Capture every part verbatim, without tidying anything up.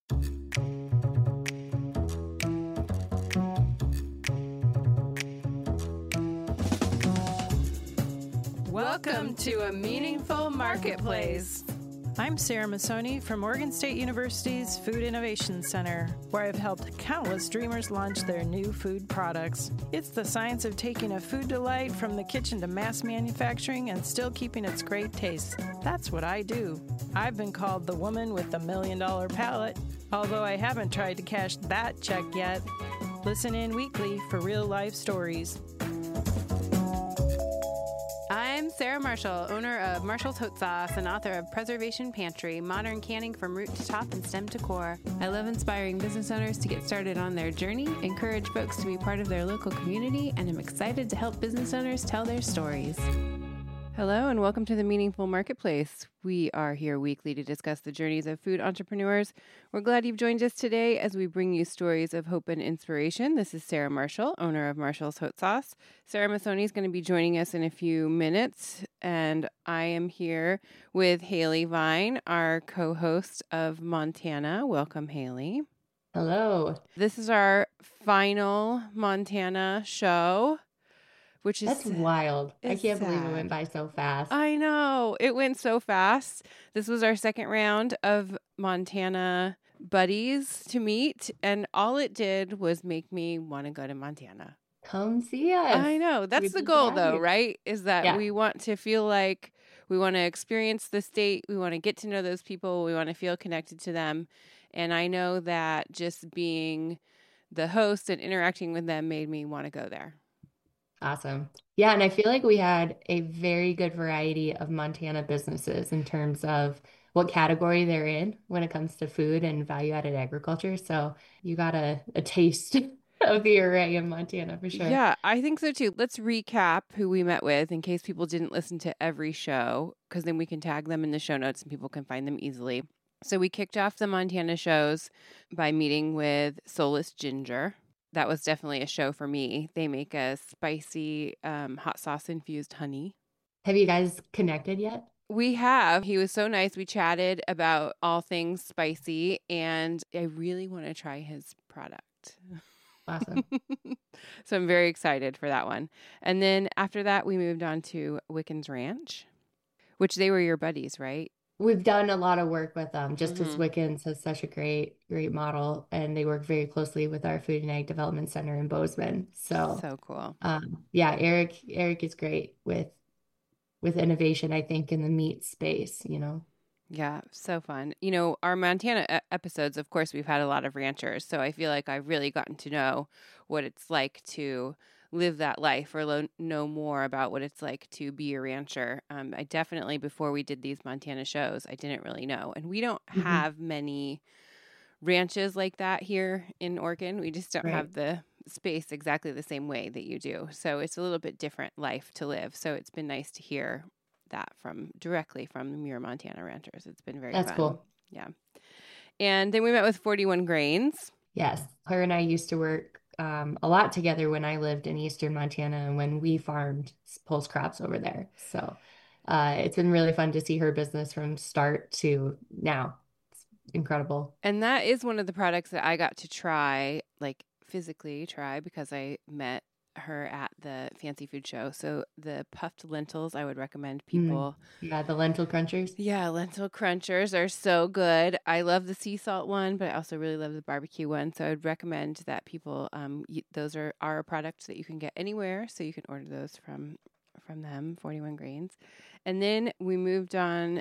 Welcome to A Meaningful Marketplace. I'm Sarah Massoni from Oregon State University's Food Innovation Center, where I've helped countless dreamers launch their new food products. It's the science of taking a food delight from the kitchen to mass manufacturing and still keeping its great taste. That's what I do. I've been called the woman with the million dollar palate, although I haven't tried to cash that check yet. Listen in weekly for real life stories. I'm Sarah Marshall, owner of Marshall's Hot Sauce and author of Preservation Pantry, modern canning from root to top and stem to core. I love inspiring business owners to get started on their journey, encourage folks to be part of their local community, and I'm excited to help business owners tell their stories. Hello and welcome to the Meaningful Marketplace. We are here weekly to discuss the journeys of food entrepreneurs. We're glad you've joined us today as we bring you stories of hope and inspiration. This is Sarah Marshall, owner of Marshall's Hot Sauce. Sarah Massoni is going to be joining us in a few minutes, and I am here with Haley Vine, our co-host of Montana. Welcome, Haley. Hello. This is our final Montana show. Which is That's wild. I can't sad. believe it went by so fast. I know. It went so fast. This was our second round of Montana buddies to meet, and all it did was make me want to go to Montana. Come see us. I know. That's We'd the be goal, glad. though, right? Is that Yeah. we want to feel like we want to experience the state. We want to get to know those people. We want to feel connected to them. And I know that just being the host and interacting with them made me want to go there. Awesome. Yeah, and I feel like we had a very good variety of Montana businesses in terms of what category they're in when it comes to food and value-added agriculture. So you got a, a taste of the array in Montana for sure. Yeah, I think so too. Let's recap who we met with in case people didn't listen to every show, because then we can tag them in the show notes and people can find them easily. So we kicked off the Montana shows by meeting with Soulless Ginger. That was definitely a show for me. They make a spicy um, hot sauce infused honey. Have you guys connected yet? We have. He was so nice. We chatted about all things spicy, and I really want to try his product. Awesome. So I'm very excited for that one. And then after that, we moved on to Wickens Ranch, which they were your buddies, right? We've done a lot of work with them, just as Mhm. Wickens has such a great, great model, and they work very closely with our Food and Ag Development Center in Bozeman. So, So cool. um, yeah, Eric, Eric is great with with innovation, I think, in the meat space, you know. Yeah, so fun. You know, our Montana e- episodes, of course, we've had a lot of ranchers. So I feel like I've really gotten to know what it's like to live that life, or lo- know more about what it's like to be a rancher. Um, I definitely, before we did these Montana shows, I didn't really know. And we don't Mhm. have many ranches like that here in Oregon. We just don't Right. have the space exactly the same way that you do. So it's a little bit different life to live. So it's been nice to hear that from directly from the Muir Montana ranchers. It's been very That's fun. cool. Yeah. And then we met with forty-one Grains. Yes. Her and I used to work um, a lot together when I lived in Eastern Montana and when we farmed pulse crops over there. So uh, it's been really fun to see her business from start to now. It's incredible. And that is one of the products that I got to try, like physically try, because I met her at the Fancy Food Show. So the puffed lentils, I would recommend people. Yeah, the lentil crunchers. Yeah, lentil crunchers are so good. I love the sea salt one, but I also really love the barbecue one. So I would recommend that people, um, y- those are, are a product that you can get anywhere. So you can order those from from them, forty-one Grains. And then we moved on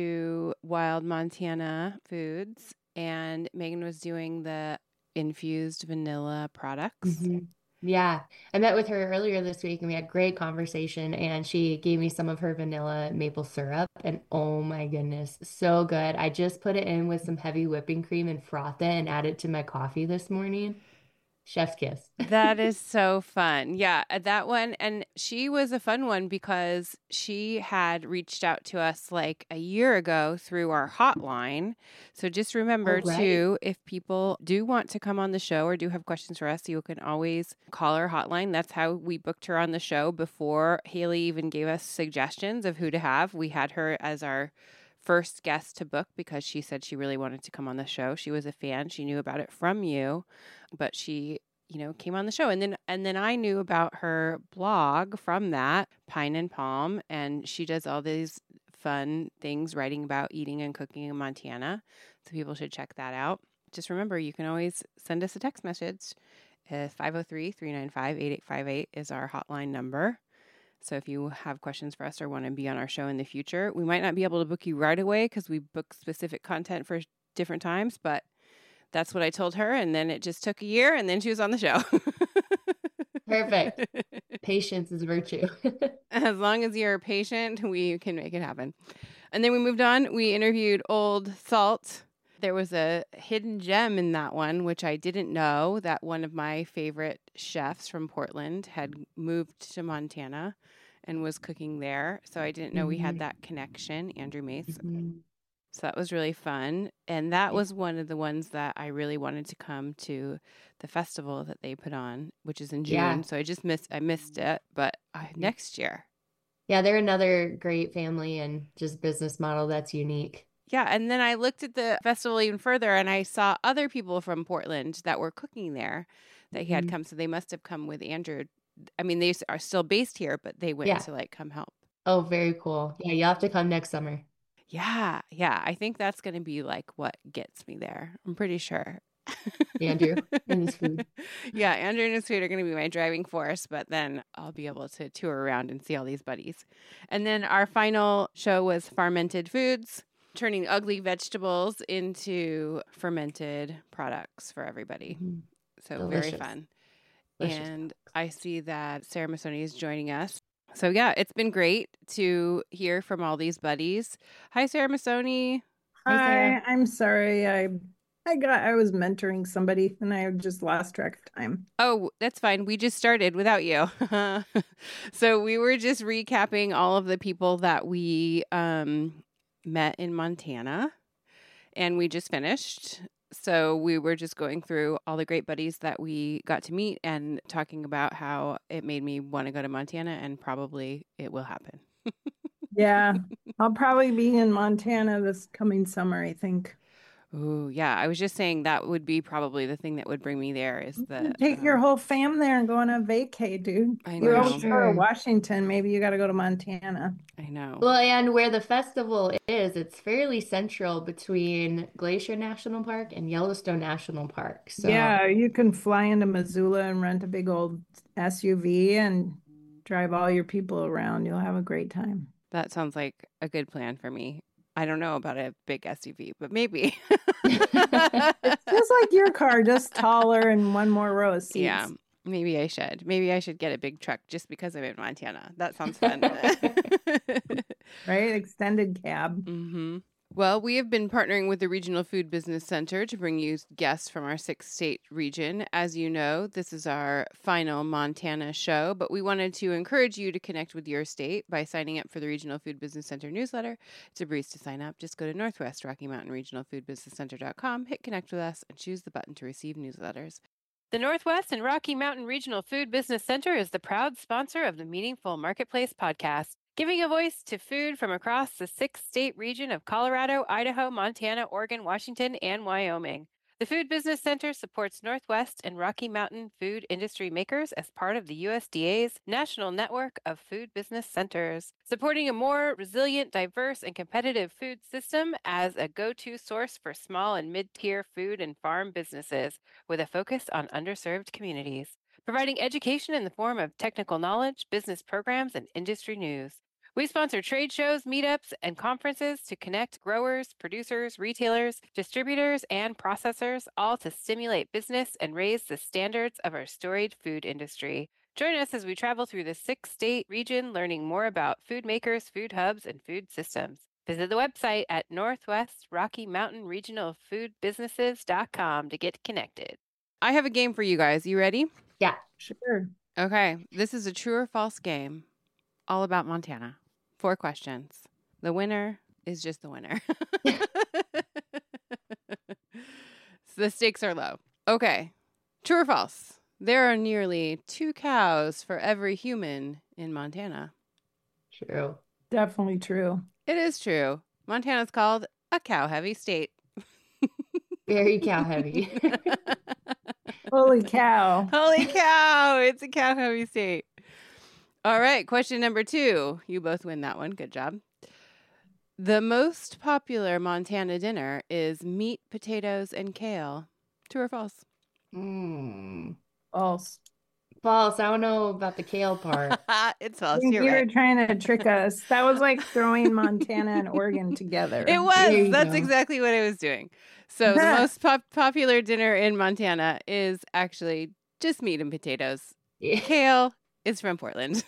to Wild Montana Foods, and Megan was doing the infused vanilla products. Mhm. Yeah, I met with her earlier this week and we had great conversation, and she gave me some of her vanilla maple syrup, and oh my goodness, so good. I just put it in with some heavy whipping cream and froth it and add it to my coffee this morning. Chef's kiss. That is so fun. Yeah, uh, that one. And she was a fun one because she had reached out to us like a year ago through our hotline. So just remember, Oh, right. too, if people do want to come on the show or do have questions for us, you can always call our hotline. That's how we booked her on the show before Haley even gave us suggestions of who to have. We had her as our first guest to book because she said she really wanted to come on the show. She was a fan. She knew about it from you, but she, you know, came on the show. And then and then I knew about her blog from that, Pine and Palm, and she does all these fun things writing about eating and cooking in Montana. So people should check that out. Just remember, you can always send us a text message. Uh, five oh three, three nine five, eight eight five eight is our hotline number. So if you have questions for us or want to be on our show in the future, we might not be able to book you right away because we book specific content for different times, but that's what I told her. And then it just took a year and then she was on the show. Perfect. Patience is virtue. As long as you're patient, we can make it happen. And then we moved on. We interviewed Old Salt. There was a hidden gem in that one, which I didn't know, that one of my favorite chefs from Portland had moved to Montana and was cooking there. So I didn't know we had that connection, Andrew Mace. Mhm. So that was really fun. And that was one of the ones that I really wanted to come to the festival that they put on, which is in June. Yeah. So I just missed, I missed it, but uh, next year. Yeah, they're another great family and just business model that's unique. Yeah, and then I looked at the festival even further, and I saw other people from Portland that were cooking there that he had Mhm. come. So they must have come with Andrew. I mean, they s- are still based here, but they went Yeah. to like come help. Oh, very cool. Yeah, you'll have to come next summer. Yeah, yeah. I think that's going to be like what gets me there. I'm pretty sure. Andrew and his food. Yeah, Andrew and his food are going to be my driving force, but then I'll be able to tour around and see all these buddies. And then our final show was Fermented Foods, turning ugly vegetables into fermented products for everybody. Mhm. So very Delicious. fun. Delicious And I see that Sarah Masoni is joining us. So yeah, it's been great to hear from all these buddies. Hi, Sarah Masoni. Hi, Sarah. Hi, I'm sorry. I I got I was mentoring somebody and I just lost track of time. Oh, that's fine. We just started without you. So we were just recapping all of the people that we um, met in Montana, and we just finished. So we were just going through all the great buddies that we got to meet and talking about how it made me want to go to Montana, and probably it will happen. Yeah, I'll probably be in Montana this coming summer, I think. Ooh, yeah. I was just saying that would be probably the thing that would bring me there is the Take your um, whole fam there and go on a vacay, dude. I You know. always go to Sure. Washington, maybe you got to go to Montana. I know. Well, and where the festival is, it's fairly central between Glacier National Park and Yellowstone National Park. So Yeah, you can fly into Missoula and rent a big old S U V and drive all your people around. You'll have a great time. That sounds like a good plan for me. I don't know about a big S U V, but maybe. It's just like your car, just taller and one more row of seats. Yeah, maybe I should. Maybe I should get a big truck just because I'm in Montana. That sounds fun. Right? Extended cab. Mm-hmm. Well, we have been partnering with the Regional Food Business Center to bring you guests from our six-state region. As you know, this is our final Montana show, but we wanted to encourage you to connect with your state by signing up for the Regional Food Business Center newsletter. It's a breeze to sign up. Just go to Northwest Rocky Mountain Regional Food Business Center dot com, hit connect with us, and choose the button to receive newsletters. The Northwest and Rocky Mountain Regional Food Business Center is the proud sponsor of the Meaningful Marketplace podcast, giving a voice to food from across the six-state region of Colorado, Idaho, Montana, Oregon, Washington, and Wyoming. The Food Business Center supports Northwest and Rocky Mountain food industry makers as part of the U S D A's National Network of Food Business Centers, supporting a more resilient, diverse, and competitive food system as a go-to source for small and mid-tier food and farm businesses with a focus on underserved communities, providing education in the form of technical knowledge, business programs, and industry news. We sponsor trade shows, meetups, and conferences to connect growers, producers, retailers, distributors, and processors, all to stimulate business and raise the standards of our storied food industry. Join us as we travel through the six-state region, learning more about food makers, food hubs, and food systems. Visit the website at Northwest Rocky Mountain Regional Food Businesses dot com to get connected. I have a game for you guys. You ready? yeah. Sure. Okay. This is a true or false game all about Montana. Four questions. The winner is just the winner. So the stakes are low. Okay. True or false? There are nearly two cows for every human in Montana. True. Definitely true. It is true. Montana's called a cow-heavy state. Very cow heavy. Holy cow. Holy cow. It's a cow-heavy state. All right. Question number two. You both win that one. Good job. The most popular Montana dinner is meat, potatoes, and kale. True or false? Mm. False. False. I don't know about the kale part. It's I false. think You're you right. were trying to trick us. That was like throwing Montana and Oregon together. It There was. you That's go. exactly what I was doing. So the most pop- popular dinner in Montana is actually just meat and potatoes. Yeah. Kale is from Portland.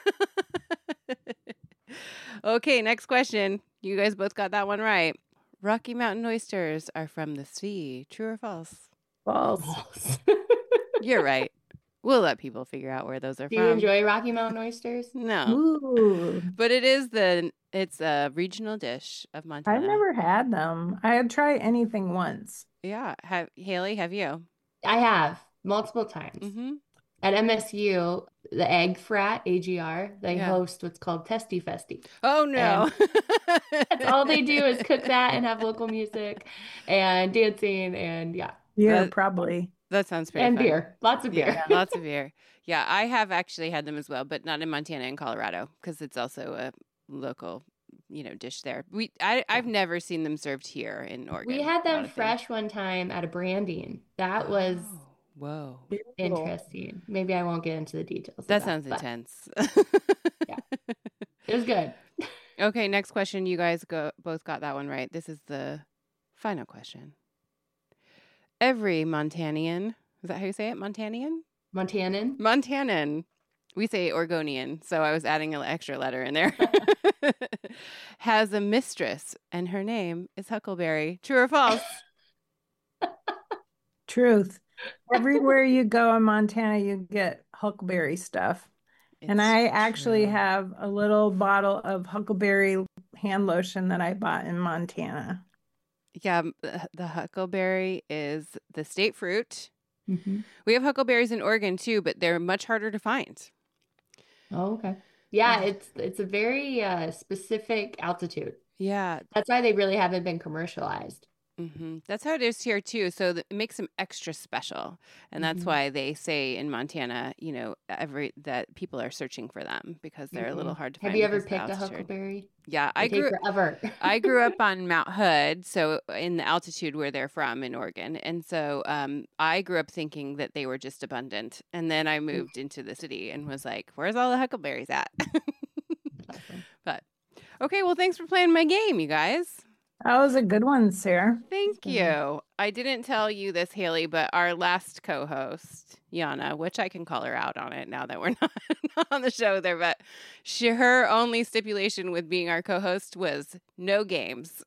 Okay, next question. You guys both got that one right. Rocky Mountain oysters are from the sea. True or false? False. False. You're right. We'll let people figure out where those are Do from. you enjoy Rocky Mountain oysters? No. Ooh. But it is the it's a regional dish of Montana. I've never had them. I had tried anything once. Yeah. Have Haley, have you? I have multiple times. Mm-hmm. At M S U, the Egg Frat, A G R, they Yeah. host what's called Testy Festy. Oh no. That's all they do is cook that and have local music and dancing and yeah, Yeah, That- probably. That sounds pretty and fun. beer. Lots of beer. Yeah, lots of beer. Yeah, I have actually had them as well, but not in Montana and Colorado because it's also a local, you know, dish there. We I I've never seen them served here in Oregon. We had Not them a thing. fresh one time at a branding. That was Oh, whoa. interesting. Maybe I won't get into the details of That that, sounds but intense. Yeah. it was good. Okay, next question. You guys go both got that one right. This is the final question. Every Montanian, is that how you say it? Montanian? Montanan. Montanan. We say Oregonian, so I was adding an extra letter in there. Has a mistress, and her name is Huckleberry. True or false? Truth. Everywhere you go in Montana, you get huckleberry stuff. and It's I actually true. have a little bottle of huckleberry hand lotion that I bought in Montana. Yeah, m- the the huckleberry is the state fruit. Mm-hmm. We have huckleberries in Oregon too, but they're much harder to find. Oh, okay. Yeah, it's it's a very uh, specific altitude. Yeah, That's why they really haven't been commercialized. hmm that's how it is here too. So th- it makes them extra special, and that's Mhm. why they say in Montana, you know, every that people are searching for them because they're a little Mhm. hard to Have find. you ever because of the picked a altitude. huckleberry? Yeah, They I take grew. forever. I grew up on Mount Hood, so in the altitude where they're from in Oregon. And so um, I grew up thinking that they were just abundant. And then I moved into the city and was like, where's all the huckleberries at? Awesome. But okay, well, thanks for playing my game, you guys. That was a good one, Sarah. Thank good. you. I didn't tell you this, Haley, but our last co-host, Yana, which I can call her out on it now that we're not, not on the show there, but she, her only stipulation with being our co-host was no games.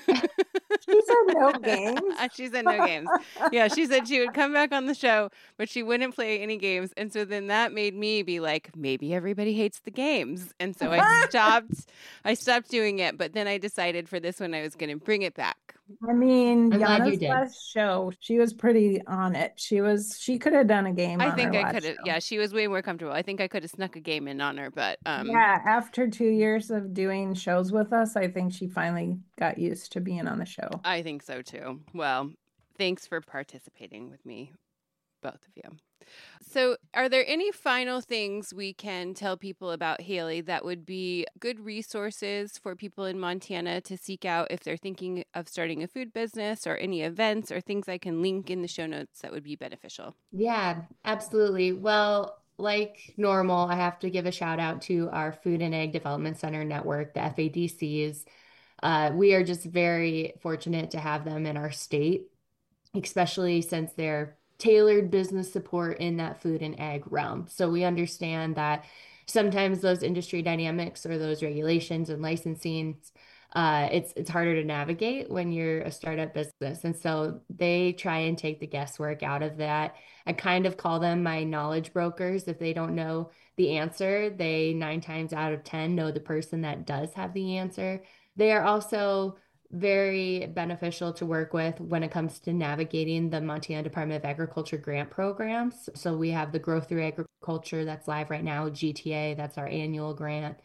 She said no games. She said no games. Yeah, she said she would come back on the show, but she wouldn't play any games. And so then that made me be like, maybe everybody hates the games. And so I stopped I stopped doing it, but then I decided for this one I was going to bring it back. I mean, I'm glad you Yana's did. last show, she was pretty on it. She was, she could have done a game I on think her I last could have show. yeah, she was way more comfortable. I think I could have snuck a game in on her, but um Yeah, after two years of doing shows with us, I think she finally got used to being on the show. I think so too. Well, thanks for participating with me, both of you. So, are there any final things we can tell people about Haley that would be good resources for people in Montana to seek out if they're thinking of starting a food business, or any events or things I can link in the show notes that would be beneficial? Yeah, absolutely. Well, like normal, I have to give a shout out to our Food and Ag Development Center network, the F A D Cs. Uh, we are just very fortunate to have them in our state, especially since they're tailored business support in that food and ag realm. So we understand that sometimes those industry dynamics or those regulations and licensing, uh, it's it's harder to navigate when you're a startup business. And so they try and take the guesswork out of that. I kind of call them my knowledge brokers. If they don't know the answer, they nine times out of ten know the person that does have the answer. They are also very beneficial to work with when it comes to navigating the Montana Department of Agriculture grant programs. So we have the Growth Through Agriculture that's live right now, G T A, that's our annual grant.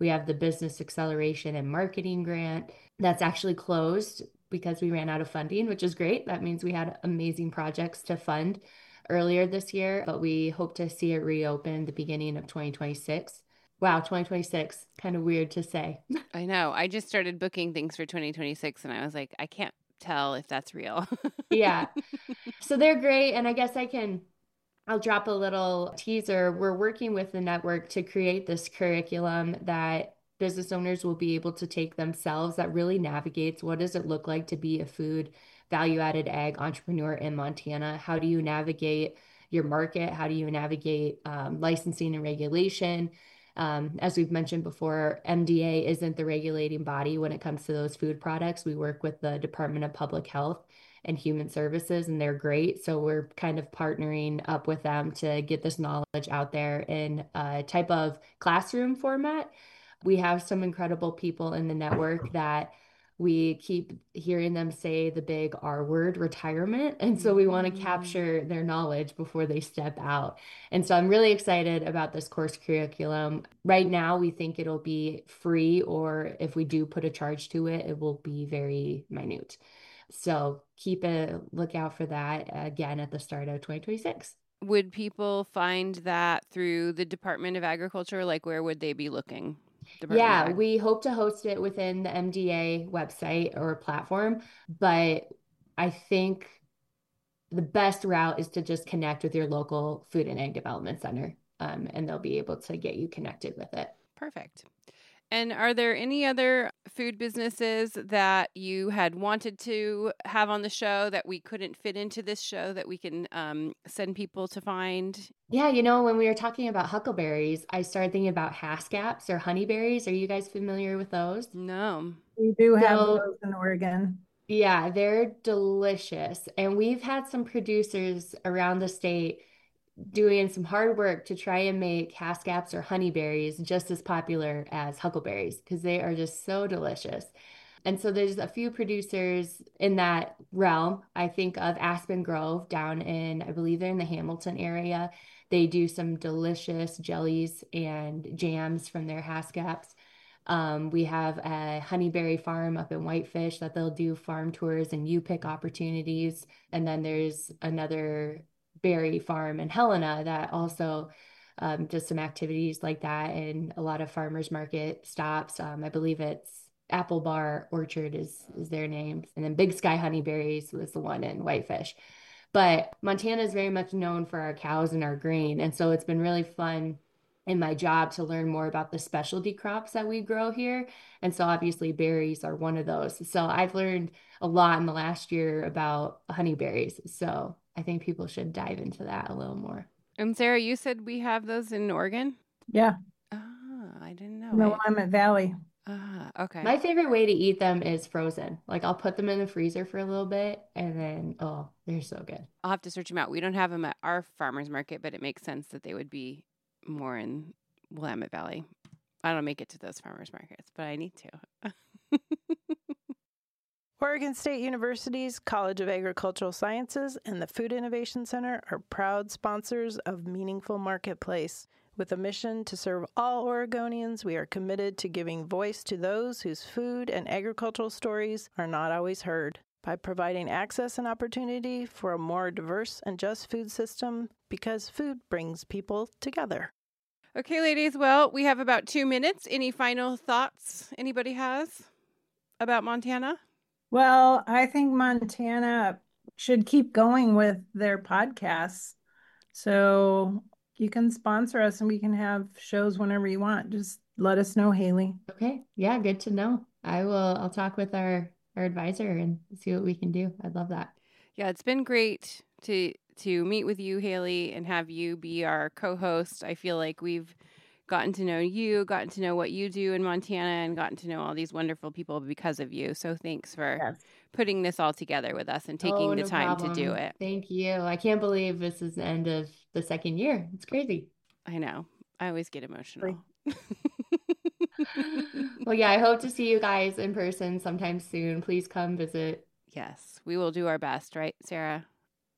We have the Business Acceleration and Marketing Grant that's actually closed because we ran out of funding, which is great. That means we had amazing projects to fund earlier this year, but we hope to see it reopen the beginning of twenty twenty-six. Wow, twenty twenty-six, kind of weird to say. I know. I just started booking things for twenty twenty-six and I was like, I can't tell if that's real. Yeah. So they're great. And I guess I can, I'll drop a little teaser. We're working with the network to create this curriculum that business owners will be able to take themselves that really navigates what does it look like to be a food value-added ag entrepreneur in Montana? How do you navigate your market? How do you navigate um, licensing and regulation? Um, as we've mentioned before, M D A isn't the regulating body when it comes to those food products. We work with the Department of Public Health and Human Services, and they're great. So we're kind of partnering up with them to get this knowledge out there in a type of classroom format. We have some incredible people in the network that we keep hearing them say the big R word, retirement. And so we want to capture their knowledge before they step out. And so I'm really excited about this course curriculum. Right now, we think it'll be free, or if we do put a charge to it, it will be very minute. So keep a lookout for that again at the start of twenty twenty-six. Would people find that through the Department of Agriculture? Like, where would they be looking? Department Yeah, we hope to host it within the M D A website or platform, but I think the best route is to just connect with your local Food and Ag Development Center, um, and they'll be able to get you connected with it. Perfect. And are there any other food businesses that you had wanted to have on the show that we couldn't fit into this show that we can um, send people to find? Yeah, you know, when we were talking about huckleberries, I started thinking about Haskaps or honeyberries. Are you guys familiar with those? No. We do have So- those in Oregon. Yeah, they're delicious. And we've had some producers around the state doing some hard work to try and make Haskaps or honeyberries just as popular as huckleberries because they are just so delicious. And so there's a few producers in that realm. I think of Aspen Grove down in, I believe they're in the Hamilton area. They do some delicious jellies and jams from their Haskaps. Um, we have a honeyberry farm up in Whitefish that they'll do farm tours and U-Pick opportunities. And then there's another berry farm in Helena that also um, does some activities like that, and a lot of farmers market stops. Um, I believe it's Apple Bar Orchard is is their name, and then Big Sky Honeyberries was the one in Whitefish. But Montana is very much known for our cows and our grain, and so it's been really fun in my job to learn more about the specialty crops that we grow here. And so obviously berries are one of those. So I've learned a lot in the last year about honeyberries. So I think people should dive into that a little more. And Sarah, you said we have those in Oregon? Yeah, Ah, I didn't know. in the I- Willamette Valley. ah, okay. My favorite way to eat them is frozen. Like I'll put them in the freezer for a little bit and then, oh, they're so good. I'll have to search them out. We don't have them at our farmer's market, but it makes sense that they would be more in Willamette Valley. I don't make it to those farmers markets, but I need to. Oregon State University's College of Agricultural Sciences and the Food Innovation Center are proud sponsors of Meaningful Marketplace. With a mission to serve all Oregonians, we are committed to giving voice to those whose food and agricultural stories are not always heard. By providing access and opportunity for a more diverse and just food system, because food brings people together. Okay, ladies. Well, we have about two minutes. Any final thoughts anybody has about Montana? Well, I think Montana should keep going with their podcasts. So you can sponsor us and we can have shows whenever you want. Just let us know, Haley. Okay. Yeah, good to know. I will, I'll talk with our, our advisor and see what we can do. I'd love that. Yeah, it's been great to to meet with you, Haley, and have you be our co-host. I feel like we've gotten to know you, gotten to know what you do in Montana, and gotten to know all these wonderful people because of you. So thanks for Yes. putting this all together with us and taking Oh, the no time to do problem. it. Thank you. I can't believe this is the end of the second year. It's crazy. I know. I always get emotional. Well, yeah, I hope to see you guys in person sometime soon. Please come visit. Yes, we will do our best, right, Sarah?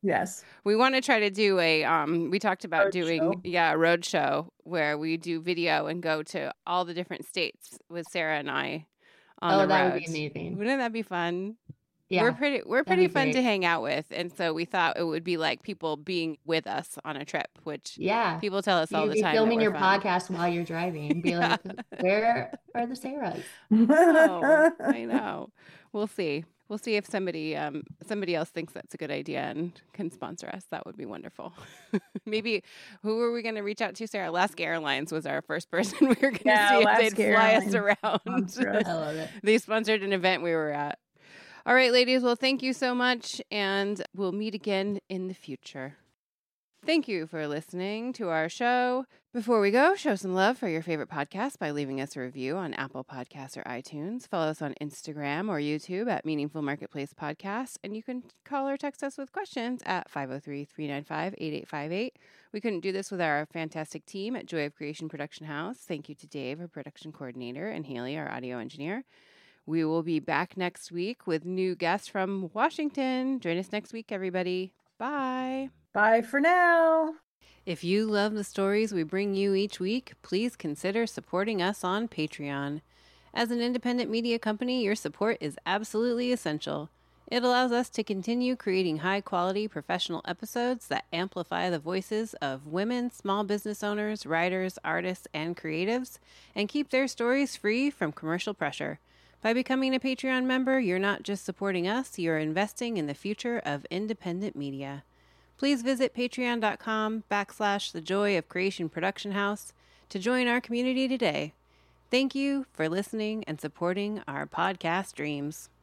Yes. We want to try to do a, um, we talked about Road doing, show. yeah, a road show where we do video and go to all the different states with Sarah and I on Oh, the that road. would be amazing. Wouldn't that be fun? Yeah, we're pretty, we're that'd pretty be fun to great. hang out with. And so we thought it would be like people being with us on a trip, which Yeah. people tell us all You'd the be time. that filming we're your fun. podcast while you're driving. Be Yeah. like, where are the Sarahs? Oh, I know. We'll see. We'll see if somebody um, somebody else thinks that's a good idea and can sponsor us. That would be wonderful. Maybe who were we going to reach out to, Sarah? Alaska Airlines was our first person we were going to Yeah, see if Alaska they'd fly us Airlines around. sponsor us. I love it. They sponsored an event we were at. All right, ladies. Well, thank you so much, and we'll meet again in the future. Thank you for listening to our show. Before we go, show some love for your favorite podcast by leaving us a review on Apple Podcasts or iTunes. Follow us on Instagram or YouTube at Meaningful Marketplace Podcast. And you can call or text us with questions at five oh three, three nine five, eight eight five eight. We couldn't do this with our fantastic team at Joy of Creation Production House. Thank you to Dave, our production coordinator, and Haley, our audio engineer. We will be back next week with new guests from Washington. Join us next week, everybody. Bye. Bye for now. If you love the stories we bring you each week, please consider supporting us on Patreon. As an independent media company, your support is absolutely essential. It allows us to continue creating high-quality professional episodes that amplify the voices of women, small business owners, writers, artists, and creatives, and keep their stories free from commercial pressure. By becoming a Patreon member, you're not just supporting us, you're investing in the future of independent media. Please visit patreon.com backslash the Joy of Creation Production House to join our community today. Thank you for listening and supporting our podcast dreams.